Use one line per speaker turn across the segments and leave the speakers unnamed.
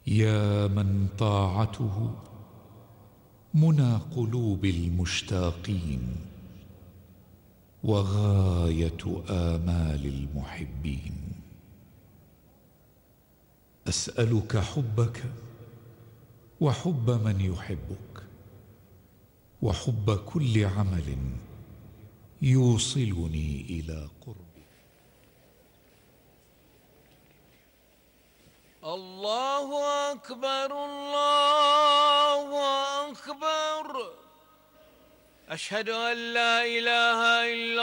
يا من طاعته منى قلوب المشتاقين وغاية آمال المحبين. أسألك حبك وحب من يحبك وحب كل عمل يوصلني إلى قربك.
الله أكبر الله أكبر. أشهد أن لا إله إلا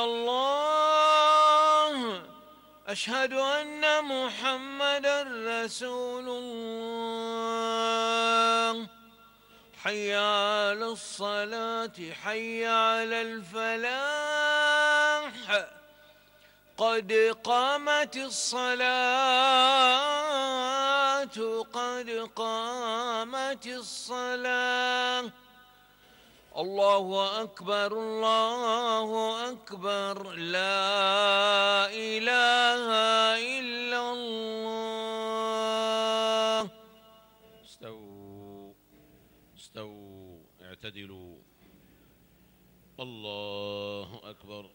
الله. أشهد أن محمدًا رسول الله. حي على الصلاة حي على الفلاح. قد قامت الصلاة قد قامت الصلاة. الله أكبر الله أكبر. لا إله إلا الله.
استووا استووا اعتدلوا. الله أكبر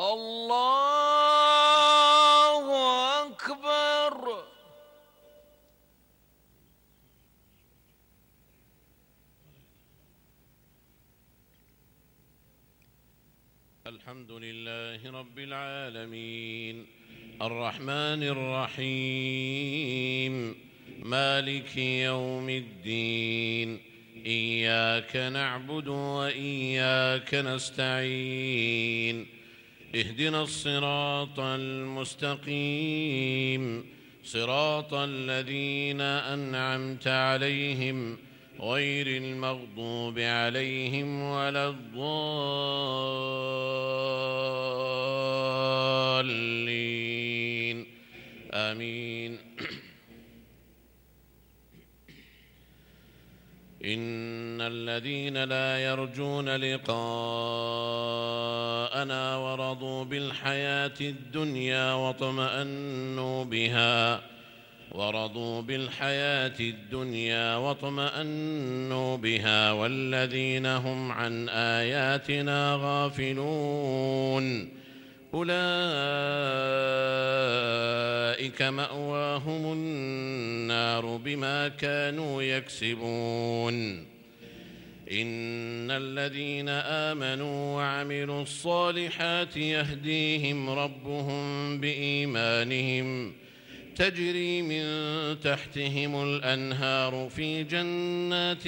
الله أكبر.
الحمد لله رب العالمين الرحمن الرحيم مالك يوم الدين. إياك نعبد وإياك نستعين. اهدنا الصراط المستقيم صراط الذين أنعمت عليهم غير المغضوب عليهم ولا الضالين آمين. إن الذين لا يرجون لقاءنا ورضوا بالحياة الدنيا واطمأنوا بها والذين هم عن آياتنا غافلون أولئك مأواهم النار بما كانوا يكسبون. إن الذين آمنوا وعملوا الصالحات يهديهم ربهم بإيمانهم تجري من تحتهم الأنهار في جنات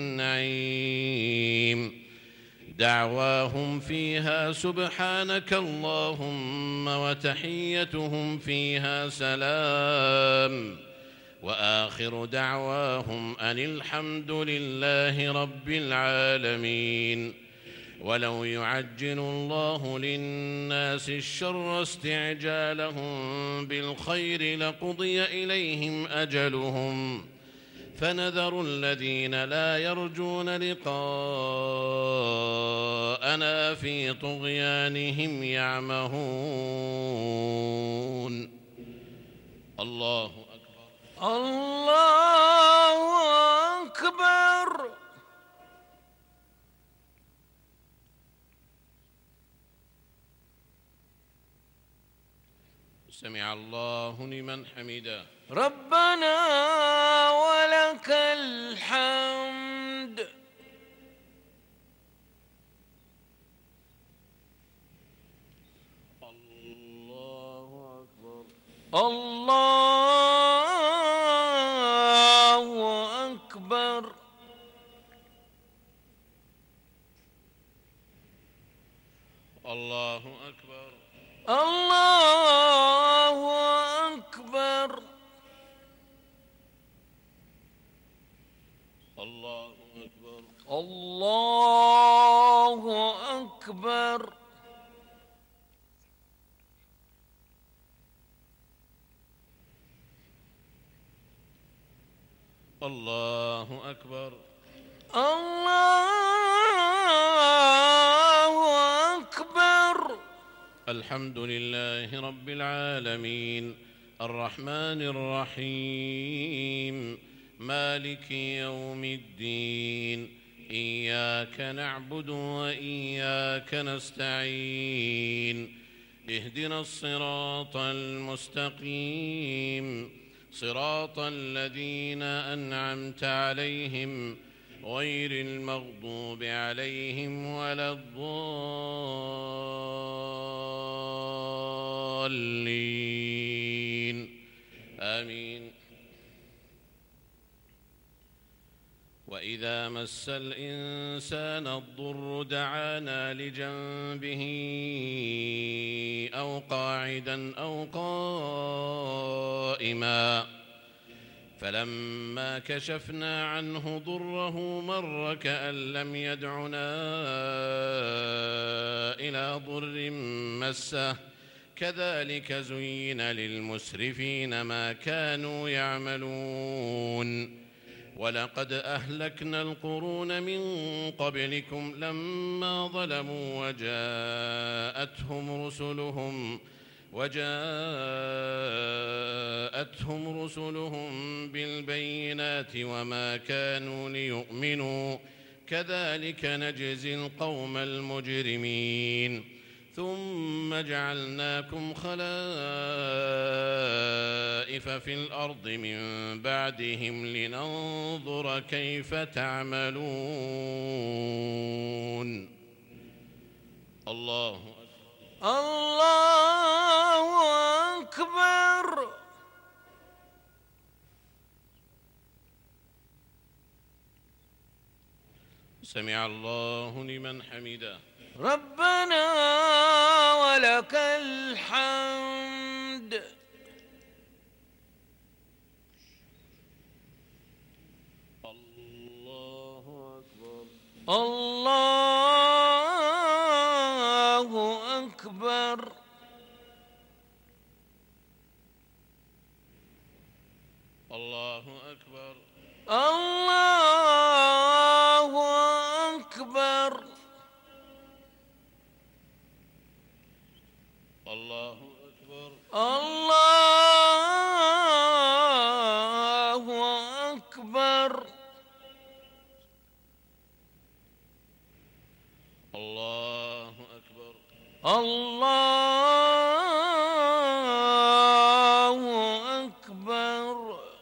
النعيم. دعواهم فيها سبحانك اللهم وتحيتهم فيها سلام وآخر دعواهم أن الحمد لله رب العالمين. ولو يعجل الله للناس الشر استعجالهم بالخير لقضي إليهم أجلهم فنذر الذين لا يرجون لقاءنا في طغيانهم يعمهون. الله أكبر
الله أكبر.
سمع الله لمن حمده.
ربنا ولك الحمد.
الله أكبر
الله أكبر.
الله أكبر
الله أكبر.
الله أكبر
الله أكبر.
الله أكبر
الله أكبر.
الحمد لله رب العالمين الرحمن الرحيم مالك يوم الدين إياك نعبد وإياك نستعين اهدنا الصراط المستقيم صراط الذين أنعمت عليهم غير المغضوب عليهم ولا الضالين آمين. وإذا مس الإنسان الضر دعانا لجنبه أو قاعدا أو قائما فلما كشفنا عنه ضره مر كأن لم يدعنا إلى ضر مسه كذلك زين للمسرفين ما كانوا يعملون ولقد أهلكنا القرون من قبلكم لما ظلموا وجاءتهم رسلهم بالبينات وما كانوا ليؤمنوا كذلك نجزي القوم المجرمين ثم جعلناكم خلائف في الأرض من بعدهم لننظر كيف تعملون. الله أكبر.
الله أكبر.
سمع الله لمن حمده.
ربنا ولك الحمد.
الله أكبر.
الله أكبر.
الله أكبر.
الله أكبر.
الله أكبر.
الله أكبر.
الله أكبر.
الله أكبر.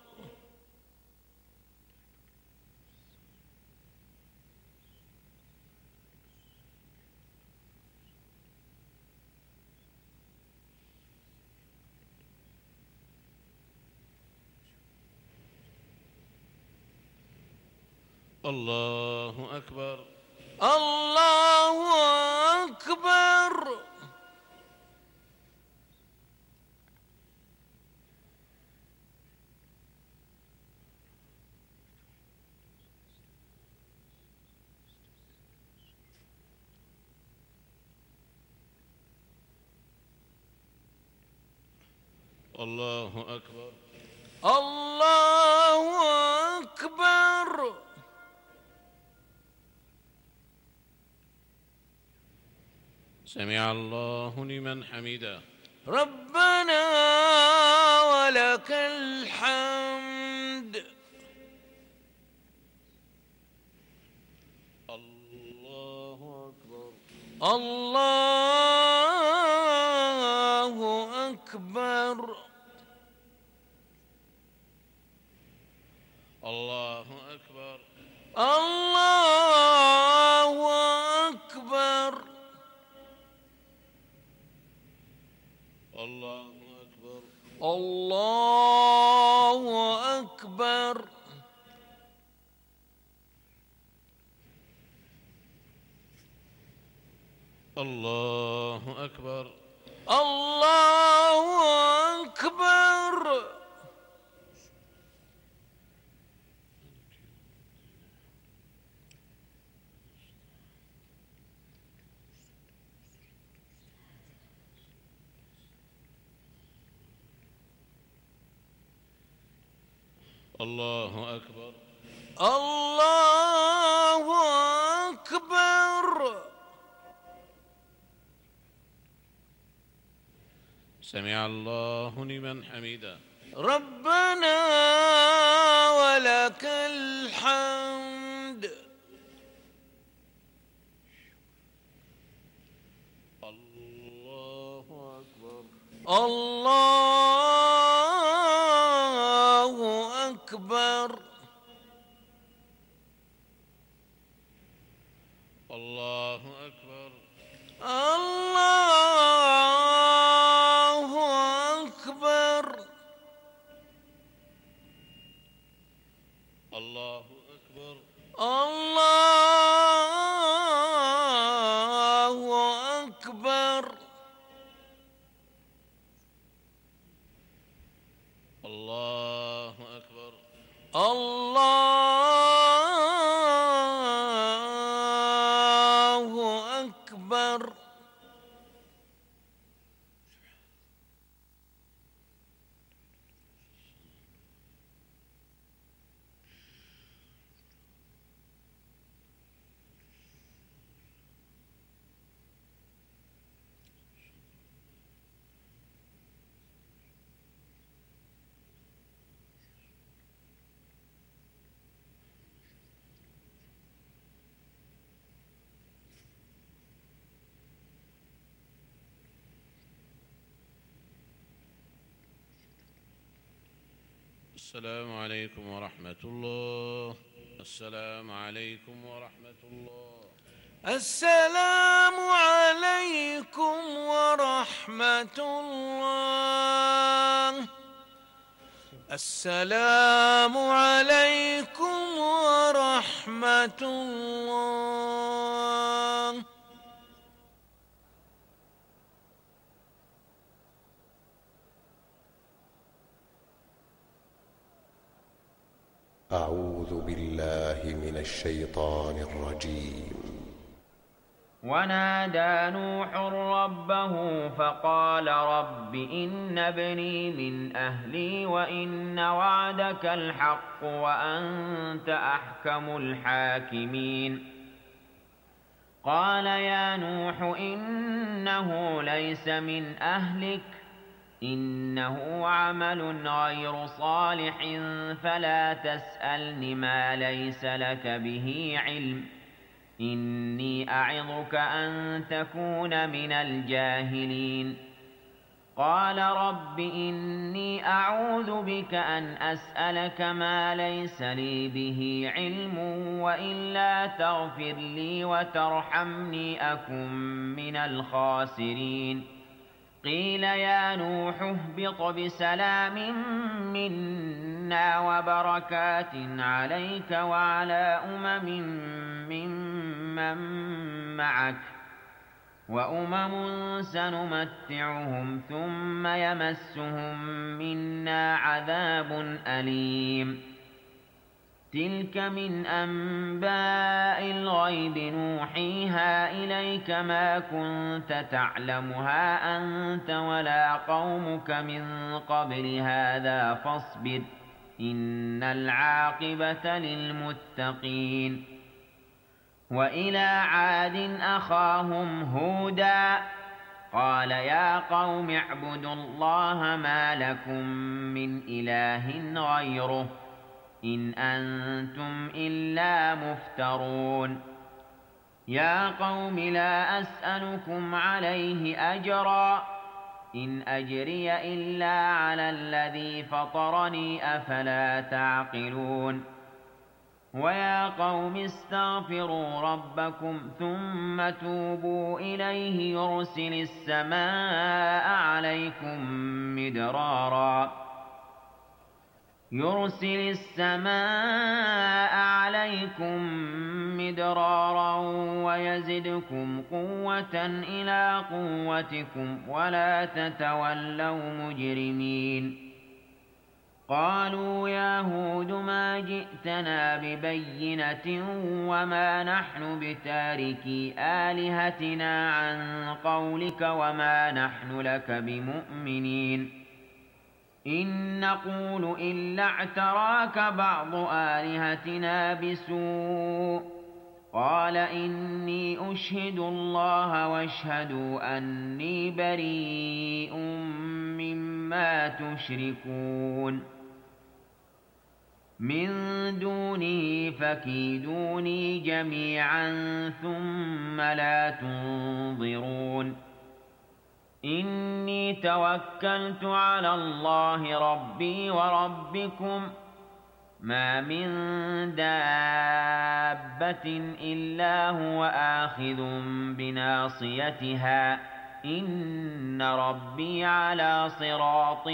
الله أكبر.
الله أكبر.
الله أكبر.
الله أكبر.
سمع الله لمن حمده.
ربنا ولك الحمد.
الله أكبر.
الله أكبر.
الله أكبر.
الله أكبر.
الله أكبر.
الله أكبر.
الله أكبر.
الله أكبر.
الله أكبر.
الله أكبر.
سمع الله لمن حمده.
ربنا ولك الله أكبر.
الله أكبر.
الله أكبر.
الله أكبر.
الله أكبر.
الله أكبر.
الله أكبر.
السلام عليكم ورحمة الله. السلام عليكم ورحمة الله.
السلام عليكم ورحمة الله. السلام عليكم ورحمة الله.
أعوذ بالله من الشيطان الرجيم.
ونادى نوح ربه فقال رب إن ابني من أهلي وإن وعدك الحق وأنت أحكم الحاكمين. قال يا نوح إنه ليس من أهلك إنه عمل غير صالح فلا تسألني ما ليس لك به علم إني أعظك أن تكون من الجاهلين. قال رب إني أعوذ بك أن أسألك ما ليس لي به علم وإلا تغفر لي وترحمني أكن من الخاسرين. قيل يا نوح اهبط بسلام منا وبركات عليك وعلى ممن معك وأمم سنمتعهم ثم يمسهم منا عذاب أليم. تلك من أنباء الغيب نوحيها إليك ما كنت تعلمها أنت ولا قومك من قبل هذا فاصبر إن العاقبة للمتقين. وإلى عاد أخاهم هودا قال يا قوم اعبدوا الله ما لكم من إله غيره إن أنتم إلا مفترون. يا قوم لا أسألكم عليه أجرا إن أجري إلا على الذي فطرني أفلا تعقلون. ويا قوم استغفروا ربكم ثم توبوا إليه يرسل السماء عليكم مدرارا ويزدكم قوة إلى قوتكم ولا تتولوا مجرمين. قالوا يا هود ما جئتنا ببينة وما نحن بتاركي آلهتنا عن قولك وما نحن لك بمؤمنين. إن نقول إلا اعتراك بعض آلهتنا بسوء. قال إني أشهد الله واشهدوا أني بريء مما تشركون من دونه فكيدوني جميعا ثم لا تنظرون. إني توكلت على الله ربي وربكم ما من دابة إلا هو آخذ بناصيتها إن ربي على صراط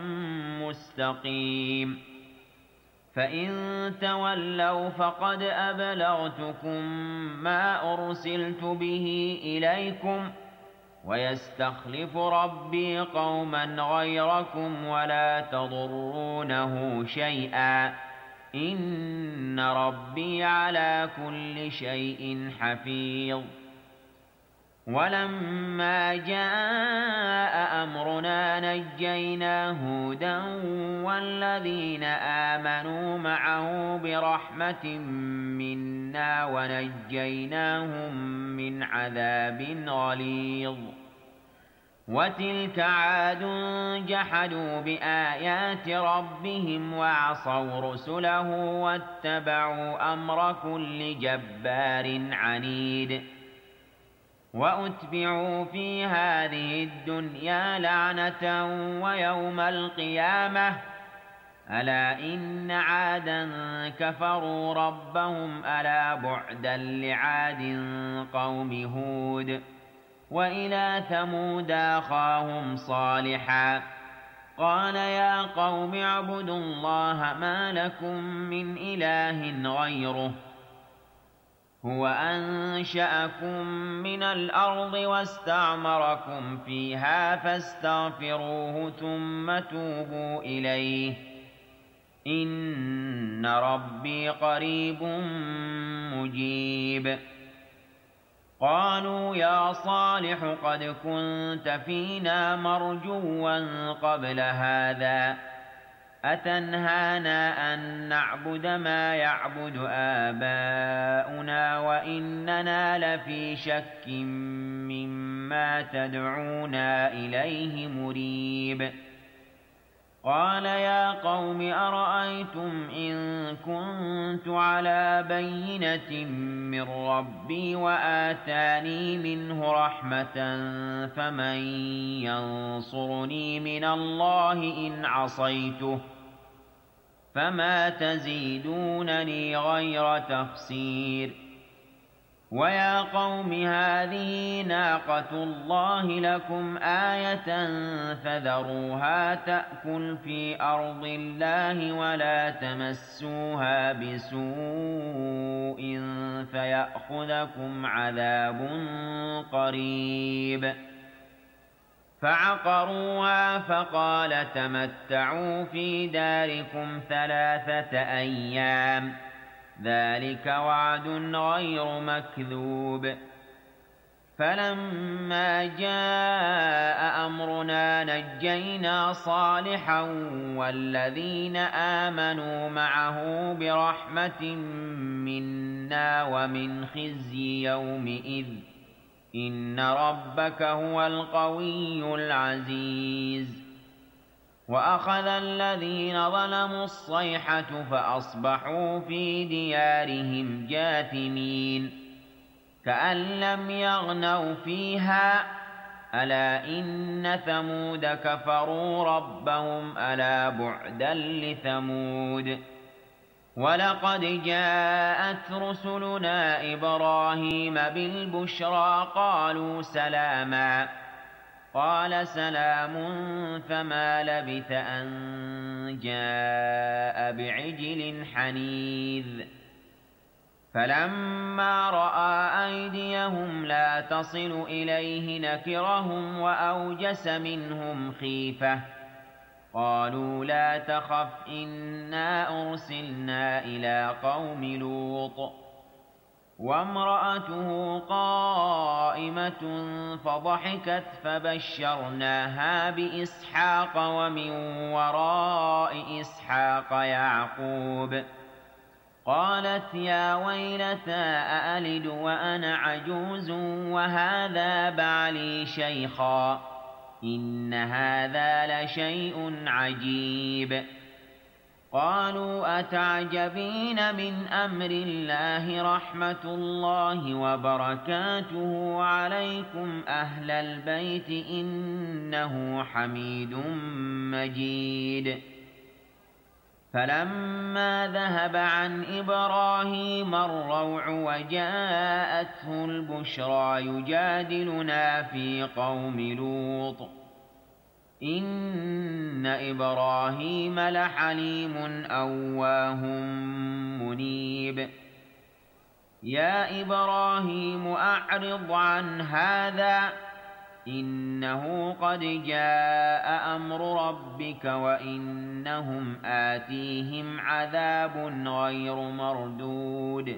مستقيم فإن تولوا فقد أبلغتكم ما أرسلت به إليكم ويستخلف ربي قوما غيركم ولا تضرونه شيئا إن ربي على كل شيء حفيظ ولما جاء أمرنا نجينا هودا والذين آمنوا معه برحمة منا ونجيناهم من عذاب غليظ وتلك عاد جحدوا بآيات ربهم وعصوا رسله واتبعوا أمر كل جبار عنيد وأتبعوا في هذه الدنيا لعنة ويوم القيامة ألا إن عادا كفروا ربهم ألا بعدا لعاد قوم هود وإلى ثمود أخاهم صالحا قال يا قوم اعبدوا الله ما لكم من إله غيره هو أنشأكم من الأرض واستعمركم فيها فاستغفروه ثم توبوا إليه إن ربي قريب مجيب قالوا يا صالح قد كنت فينا مرجوا قبل هذا أتنهانا أن نعبد ما يعبد آباؤنا وإننا لفي شك مما تدعونا إليه مريب قال يا قوم أرأيتم إن كنت على بينة من ربي وآتاني منه رحمة فمن ينصرني من الله إن عصيته فما تزيدونني غير تخسير ويا قوم هذه ناقة الله لكم آية فذروها تأكل في أرض الله ولا تمسوها بسوء فيأخذكم عذاب قريب فعقروها فقال تمتعوا في داركم 3 أيام ذلك وعد غير مكذوب فلما جاء أمرنا نجينا صالحا والذين آمنوا معه برحمة منا ومن خزي يومئذ إن ربك هو القوي العزيز وأخذ الذين ظلموا الصيحة فأصبحوا في ديارهم جاثمين كأن لم يغنوا فيها ألا إن ثمود كفروا ربهم ألا بعدا لثمود ولقد جاءت رسلنا إبراهيم بالبشرى قالوا سلاما قال سلام فما لبث أن جاء بعجل حنيذ فلما رأى أيديهم لا تصل إليه نكرهم وأوجس منهم خيفة قالوا لا تخف إنا أرسلنا إلى قوم لوط وامرأته قائمة فضحكت فبشرناها بإسحاق ومن وراء إسحاق يعقوب قالت يا ويلتى أألد وأنا عجوز وهذا بعلي شيخا إن هذا لشيء عجيب قالوا أتعجبين من أمر الله رحمة الله وبركاته عليكم أهل البيت إنه حميد مجيد. فلما ذهب عن إبراهيم الروع وجاءته البشرى يجادلنا في قوم لوط إن إبراهيم لحليم أواه منيب. يا إبراهيم أعرض عن هذا إنه قد جاء أمر ربك وإنهم آتيهم عذاب غير مردود.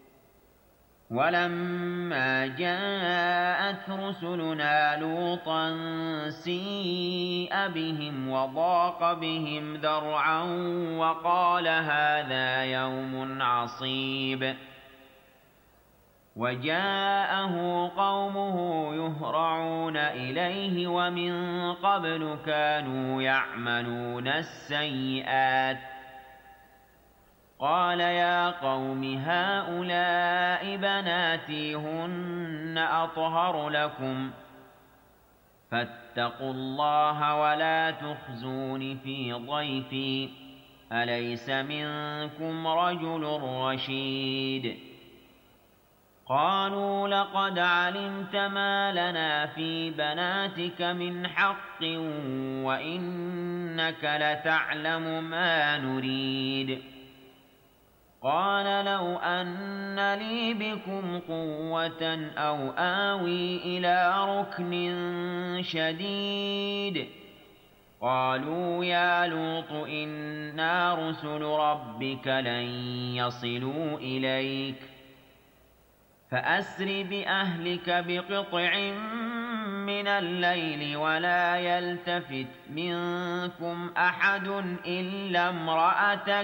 ولما جاءت رسلنا لوطا سيء بهم وضاق بهم ذرعا وقال هذا يوم عصيب. وجاءه قومه يهرعون إليه ومن قبل كانوا يعملون السيئات. قال يا قوم هؤلاء بناتي هن أطهر لكم فاتقوا الله ولا تخزون في ضيفي أليس منكم رجل رشيد. قالوا لقد علمت ما لنا في بناتك من حق وإنك لتعلم ما نريد. قال لو أن لي بكم قوة أو آوي إلى ركن شديد. قالوا يا لوط إنا رسل ربك لن يصلوا إليك فأسر بأهلك بقطع من الليل ولا يلتفت منكم أحد إلا امرأتك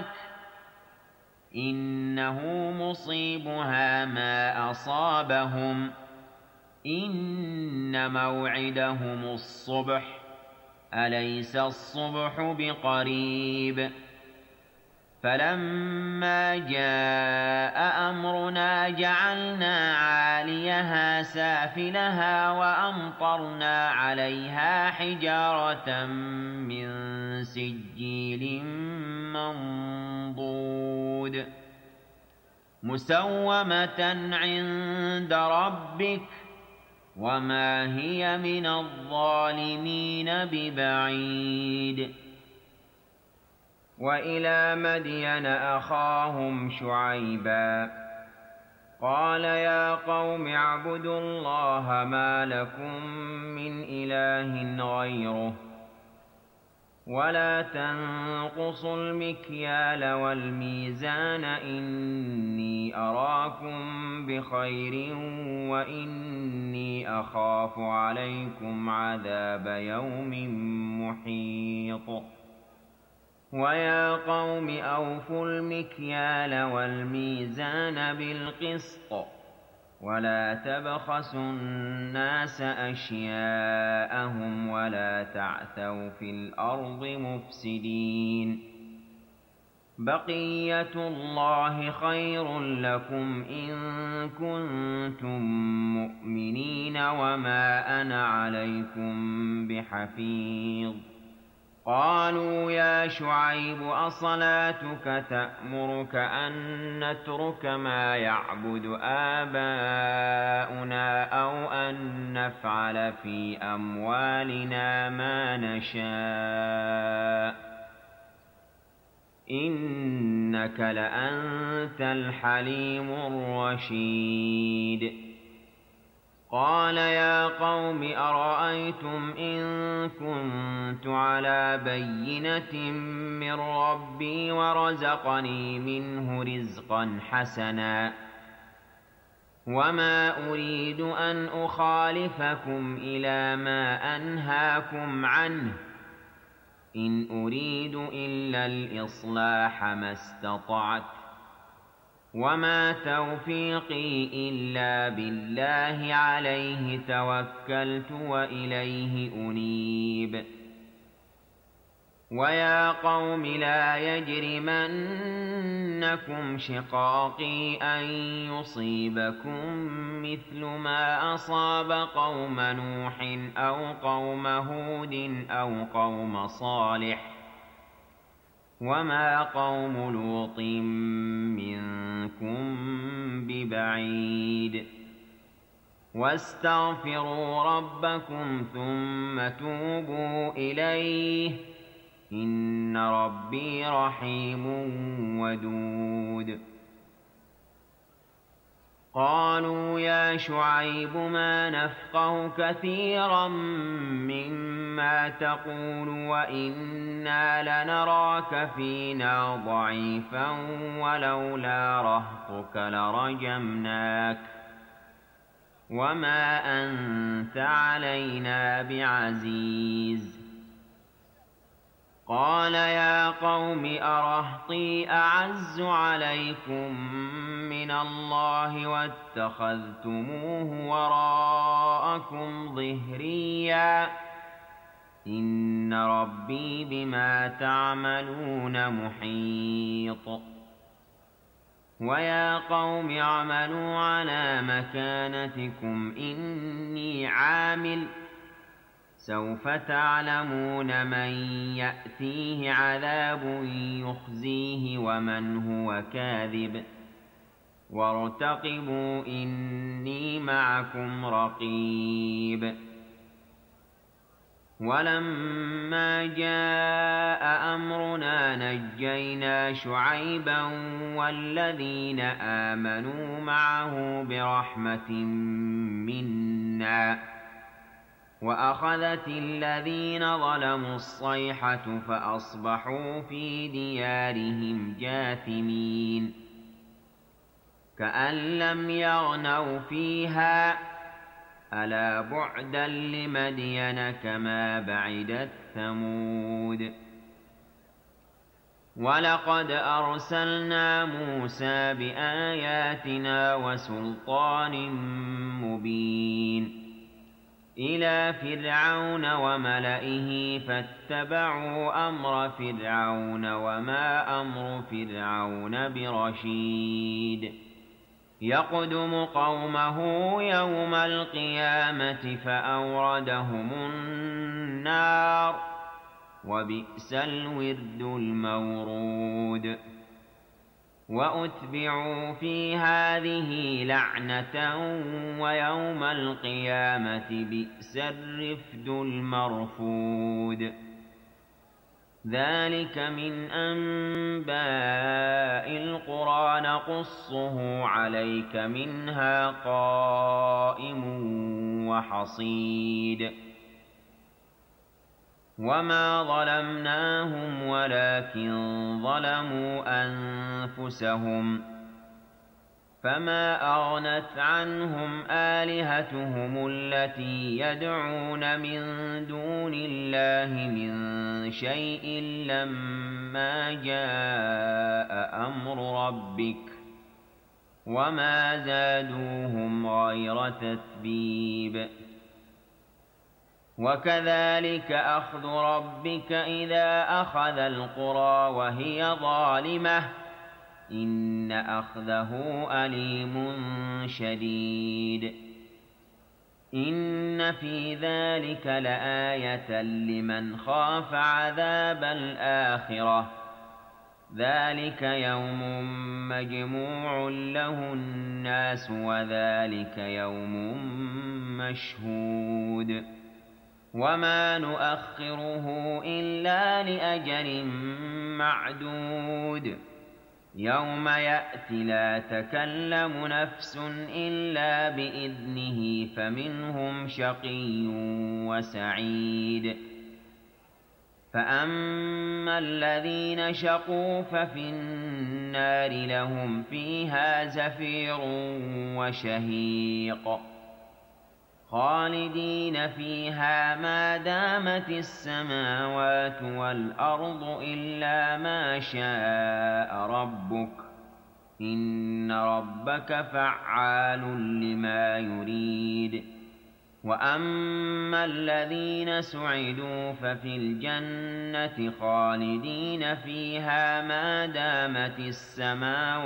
إنه مصيبها ما أصابهم إن موعدهم الصبح أليس الصبح بقريب. فلما جاء أمرنا جعلنا عاليها سافلها وأمطرنا عليها حجارة من سجيل منضود مسومة عند ربك وما هي من الظالمين ببعيد. وإلى مدين أخاهم شعيبا قال يا قوم اعبدوا الله ما لكم من إله غيره ولا تنقصوا المكيال والميزان إني أراكم بخير وإني أخاف عليكم عذاب يوم محيط. ويا قوم أوفوا المكيال والميزان بالقسط ولا تبخسوا الناس أشياءهم ولا تعثوا في الأرض مفسدين. بقية الله خير لكم إن كنتم مؤمنين وما أنا عليكم بحفيظ. قالوا يا شعيب أصلاتك تأمرك أن نترك ما يعبد آباؤنا أو أن نفعل في أموالنا ما نشاء إنك لأنت الحليم الرشيد. قال يا قوم أرأيتم إن كنت على بينة من ربي ورزقني منه رزقا حسنا وما أريد أن أخالفكم إلى ما أنهاكم عنه إن أريد إلا الإصلاح ما استطعت وما توفيقي إلا بالله عليه توكلت وإليه أنيب. ويا قوم لا يجرمنكم شقاقي أن يصيبكم مثل ما أصاب قوم نوح أو قوم هود أو قوم صالح وما قوم لوط منكم ببعيد واستغفروا ربكم ثم توبوا إليه إن ربي رحيم ودود. قالوا يا شعيب ما نفقه كثيرا مما تقول وإنا لنراك فينا ضعيفا ولولا رهطك لرجمناك وما أنت علينا بعزيز. قال يا قوم أرهطي أعز عليكم من الله واتخذتموه وراءكم ظهريا إن ربي بما تعملون محيط. ويا قوم اعملوا على مكانتكم إني عامل سوف تعلمون من يأتيه عذاب يخزيه ومن هو كاذب وارتقبوا إني معكم رقيب. ولما جاء أمرنا نجينا شعيبا والذين آمنوا معه برحمة منا وأخذت الذين ظلموا الصيحة فأصبحوا في ديارهم جاثمين كأن لم يغنوا فيها ألا بعدا لمدين كما بعدت ثمود. ولقد أرسلنا موسى بآياتنا وسلطان مبين إلى فرعون وملئه فاتبعوا أمر فرعون وما أمر فرعون برشيد. يقدم قومه يوم القيامة فأوردهم النار وبئس الورد المورود. وأتبعوا في هذه لعنة ويوم القيامة بئس الرفد المرفود. ذلك من أنباء القرى نقصه عليك منها قائم وحصيد. وما ظلمناهم ولكن ظلموا أنفسهم فما أغنت عنهم آلهتهم التي يدعون من دون الله من شيء لما جاء أمر ربك وما زادوهم غير تتبيب. وكذلك أخذ ربك إذا أخذ القرى وهي ظالمة إن أخذه أليم شديد. إن في ذلك لآية لمن خاف عذاب الآخرة ذلك يوم مجموع له الناس وذلك يوم مشهود. وما نؤخره إلا لأجل معدود يوم يأتي لا تكلم نفس إلا بإذنه فمنهم شقي وسعيد. فأما الذين شقوا ففي النار لهم فيها زفير وشهيق خالدين فيها ما دامت السماوات والأرض إلا ما شاء ربك إن ربك فعال لما يريد. وأما الذين سعدوا ففي الجنة خالدين فيها ما دامت السماوات